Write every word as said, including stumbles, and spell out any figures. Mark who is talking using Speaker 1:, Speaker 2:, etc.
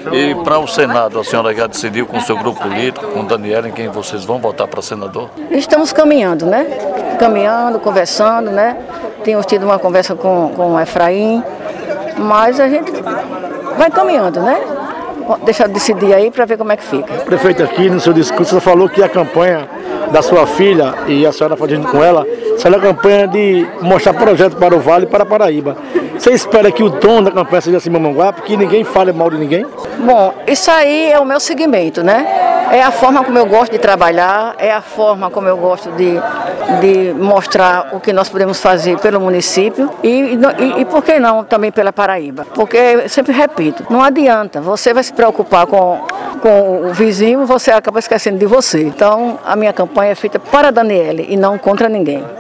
Speaker 1: E para o Senado, a senhora já decidiu com o seu grupo político, com o Daniel, em quem vocês vão votar para senador?
Speaker 2: Estamos caminhando, né? Caminhando, conversando, né? Tínhamos tido uma conversa com, com o Efraim, mas a gente vai caminhando, né? Deixa eu decidir aí para ver como é que fica.
Speaker 3: Prefeito, aqui no seu discurso, você falou que a campanha da sua filha, e a senhora fazendo com ela, será a campanha de mostrar projeto para o Vale e para a Paraíba. Você espera que o tom da campanha seja assim, Mamanguá, porque ninguém fale mal de ninguém?
Speaker 2: Bom, isso aí é o meu segmento, né? É a forma como eu gosto de trabalhar, é a forma como eu gosto de, de mostrar o que nós podemos fazer pelo município e, e, e por que não também pela Paraíba. Porque, eu sempre repito, não adianta, você vai se preocupar com, com o vizinho, você acaba esquecendo de você. Então, a minha campanha é feita para a Daniele e não contra ninguém.